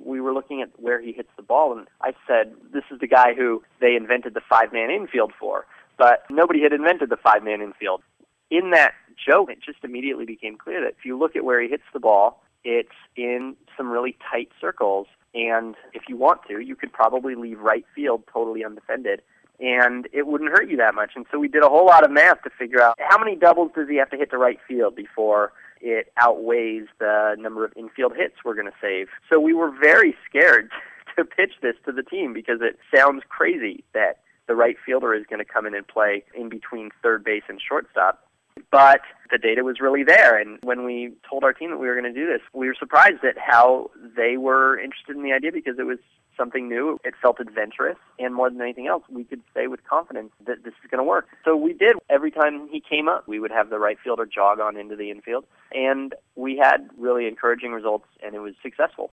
we were looking at where he hits the ball, and I said, this is the guy who they invented the five-man infield for. But nobody had invented the five-man infield. In that joke, it just immediately became clear that if you look at where he hits the ball, it's in some really tight circles, and if you want to, you could probably leave right field totally undefended, and it wouldn't hurt you that much. And so we did a whole lot of math to figure out how many doubles does he have to hit to right field before it outweighs the number of infield hits we're going to save. So we were very scared to pitch this to the team because it sounds crazy that the right fielder is going to come in and play in between third base and shortstop. But the data was really there, and when we told our team that we were going to do this, we were surprised at how they were interested in the idea because it was something new. It felt adventurous, and more than anything else, we could say with confidence that this is going to work. So we did. Every time he came up, we would have the right fielder jog on into the infield, and we had really encouraging results, and it was successful.